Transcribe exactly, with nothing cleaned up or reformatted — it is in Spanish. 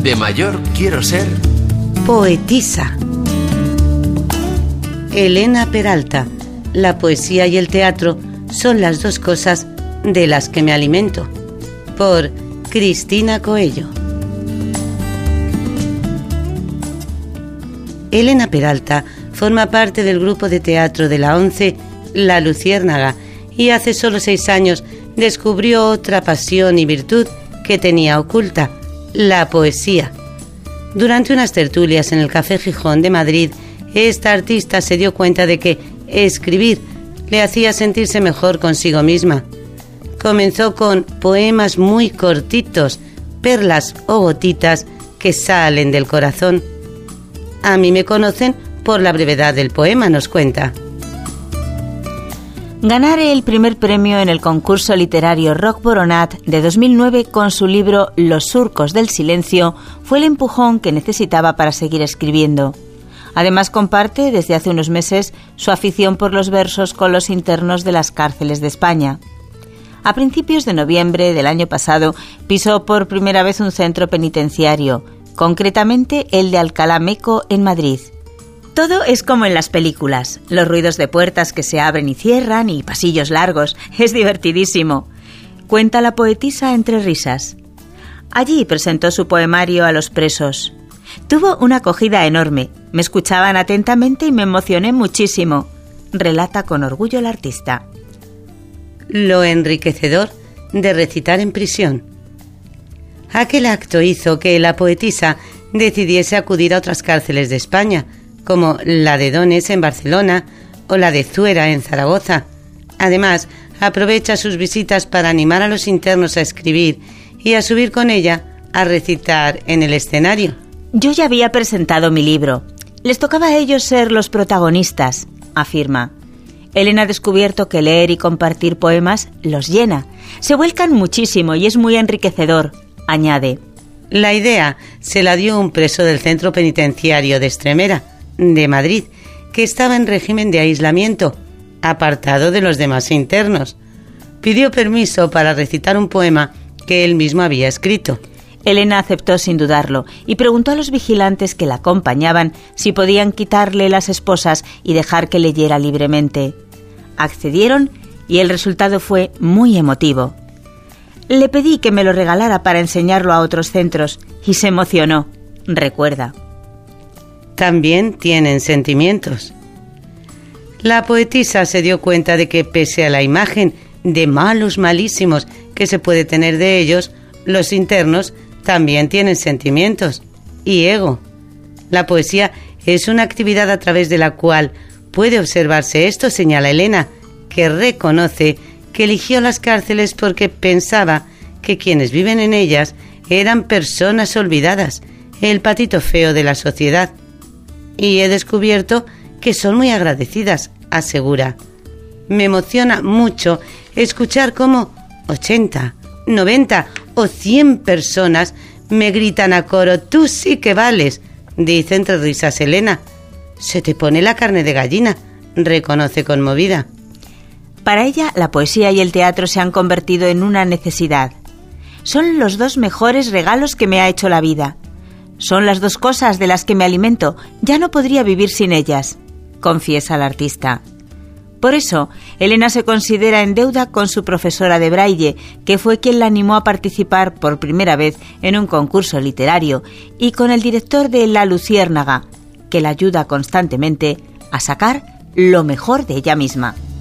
De mayor quiero ser... poetisa. Elena Peralta. La poesía y el teatro son las dos cosas de las que me alimento. Por Cristina Coello. Elena Peralta forma parte del grupo de teatro de la ONCE, La Luciérnaga, y hace solo seis años descubrió otra pasión y virtud que tenía oculta, la poesía. Durante unas tertulias en el Café Gijón de Madrid, esta artista se dio cuenta de que escribir le hacía sentirse mejor consigo misma. Comenzó con poemas muy cortitos, perlas o gotitas que salen del corazón. A mí me conocen por la brevedad del poema, nos cuenta. Ganar el primer premio en el concurso literario Roc Boronat de dos mil nueve con su libro Los surcos del silencio fue el empujón que necesitaba para seguir escribiendo. Además, comparte desde hace unos meses su afición por los versos con los internos de las cárceles de España. A principios de noviembre del año pasado pisó por primera vez un centro penitenciario, concretamente el de Alcalá Meco en Madrid. Todo es como en las películas, los ruidos de puertas que se abren y cierran y pasillos largos. Es divertidísimo. Cuenta la poetisa entre risas. Allí presentó su poemario a los presos. Tuvo una acogida enorme. Me escuchaban atentamente y me emocioné muchísimo. Relata con orgullo la artista. Lo enriquecedor de recitar en prisión. Aquel acto hizo que la poetisa decidiese acudir a otras cárceles de España, como la de Donés en Barcelona o la de Zuera en Zaragoza. Además, aprovecha sus visitas para animar a los internos a escribir y a subir con ella a recitar en el escenario. Yo ya había presentado mi libro. Les tocaba a ellos ser los protagonistas, afirma. Elena ha descubierto que leer y compartir poemas los llena. Se vuelcan muchísimo y es muy enriquecedor, añade. La idea se la dio un preso del centro penitenciario de Estremera, de Madrid, que estaba en régimen de aislamiento, apartado de los demás internos. Pidió permiso para recitar un poema que él mismo había escrito. Elena aceptó sin dudarlo y preguntó a los vigilantes que la acompañaban si podían quitarle las esposas y dejar que leyera libremente. Accedieron y el resultado fue muy emotivo. Le pedí que me lo regalara para enseñarlo a otros centros y se emocionó, recuerda. También tienen sentimientos. La poetisa se dio cuenta de que pese a la imagen de malos malísimos que se puede tener de ellos, los internos también tienen sentimientos y ego. La poesía es una actividad a través de la cual puede observarse esto, señala Elena, que reconoce que eligió las cárceles porque pensaba que quienes viven en ellas eran personas olvidadas, el patito feo de la sociedad. Y he descubierto que son muy agradecidas, asegura. Me emociona mucho escuchar cómo ochenta, noventa o cien personas me gritan a coro, tú sí que vales, dice entre risas Elena. Se te pone la carne de gallina, reconoce conmovida. Para ella, la poesía y el teatro se han convertido en una necesidad. Son los dos mejores regalos que me ha hecho la vida. Son las dos cosas de las que me alimento. Ya no podría vivir sin ellas, confiesa la artista. Por eso, Elena se considera en deuda con su profesora de braille, que fue quien la animó a participar por primera vez en un concurso literario, y con el director de La Luciérnaga, que la ayuda constantemente a sacar lo mejor de ella misma.